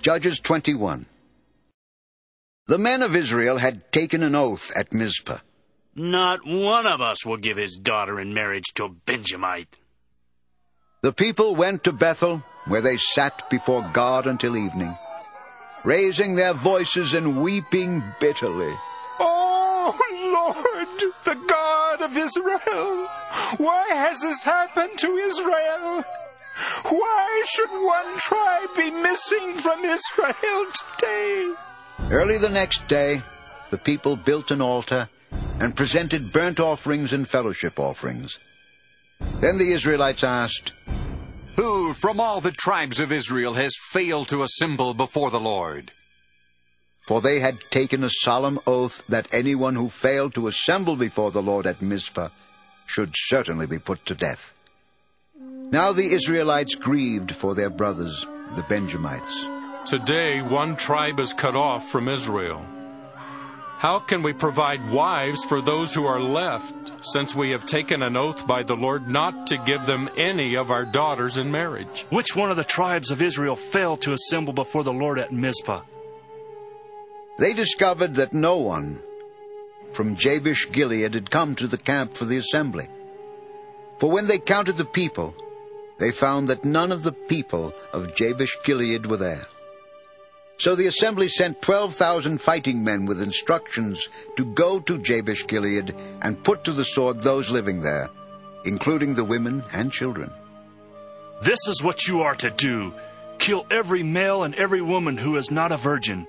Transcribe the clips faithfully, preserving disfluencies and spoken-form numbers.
Judges twenty-one. The men of Israel had taken an oath at Mizpah. Not one of us will give his daughter in marriage to a Benjamite. The people went to Bethel, where they sat before God until evening, raising their voices and weeping bitterly. Oh, Lord, the God of Israel, why has this happened to Israel? Why should one tribe be missing from Israel today? Early the next day, the people built an altar and presented burnt offerings and fellowship offerings. Then the Israelites asked, "Who from all the tribes of Israel has failed to assemble before the Lord?" For they had taken a solemn oath that anyone who failed to assemble before the Lord at Mizpah should certainly be put to death. Now the Israelites grieved for their brothers, the Benjamites. Today one tribe is cut off from Israel. How can we provide wives for those who are left, since we have taken an oath by the Lord not to give them any of our daughters in marriage? Which one of the tribes of Israel failed to assemble before the Lord at Mizpah? They discovered that no one from Jabesh Gilead had come to the camp for the assembly. For when they counted the people, they found that none of the people of Jabesh Gilead were there. So the assembly sent twelve thousand fighting men with instructions to go to Jabesh Gilead and put to the sword those living there, including the women and children. This is what you are to do. Kill every male and every woman who is not a virgin.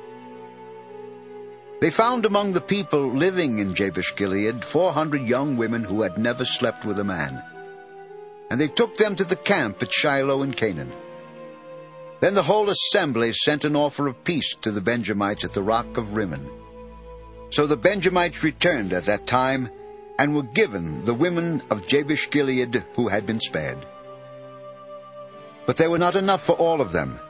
They found among the people living in Jabesh Gilead four hundred young women who had never slept with a man. And they took them to the camp at Shiloh in Canaan. Then the whole assembly sent an offer of peace to the Benjamites at the rock of Rimmon. So the Benjamites returned at that time and were given the women of Jabesh Gilead who had been spared. But there were not enough for all of them.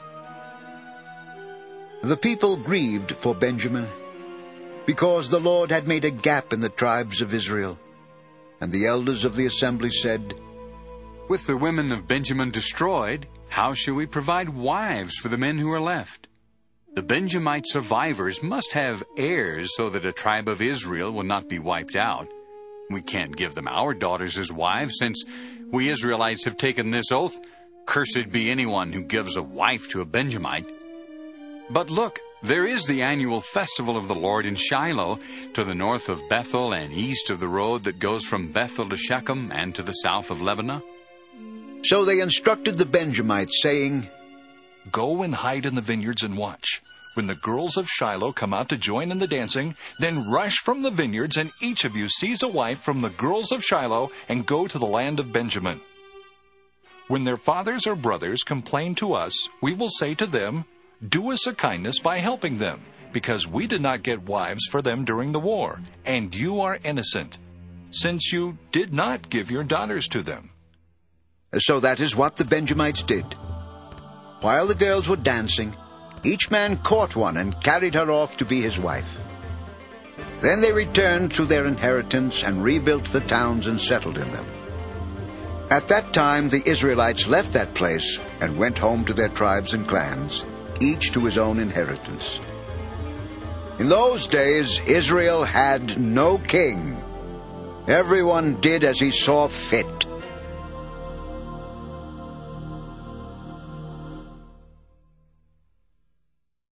The people grieved for Benjamin, because the Lord had made a gap in the tribes of Israel. And the elders of the assembly said, "With the women of Benjamin destroyed, how shall we provide wives for the men who are left? The Benjamite survivors must have heirs so that a tribe of Israel will not be wiped out. We can't give them our daughters as wives, since we Israelites have taken this oath, 'Cursed be anyone who gives a wife to a Benjamite.' But look, there is the annual festival of the Lord in Shiloh, to the north of Bethel and east of the road that goes from Bethel to Shechem and to the south of Lebanon." So they instructed the Benjamites, saying, Go and hide in the vineyards and watch. When the girls of Shiloh come out to join in the dancing, then rush from the vineyards, and each of you seize a wife from the girls of Shiloh and go to the land of Benjamin. When their fathers or brothers complain to us, we will say to them, 'Do us a kindness by helping them, because we did not get wives for them during the war, and you are innocent, since you did not give your daughters to them.'" So that is what the Benjamites did. While the girls were dancing, each man caught one and carried her off to be his wife. Then they returned to their inheritance and rebuilt the towns and settled in them. At that time the Israelites left that place and went home to their tribes and clans, each to his own inheritance. In those days Israel had no king. Everyone did as he saw fit.